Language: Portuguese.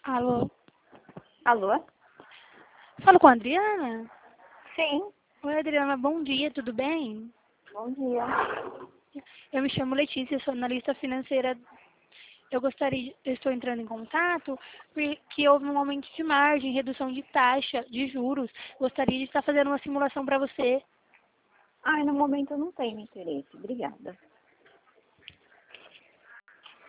Alô? Alô? Falo com a Adriana? Sim, Oi, Adriana, bom dia, tudo bem? bom dia. Eu me chamo Letícia, sou analista financeira. Eu estou entrando em contato porque houve um aumento de margem, redução de taxa, de juros. Gostaria de estar fazendo uma simulação para você. Ai, no momento eu não tenho interesse, obrigada.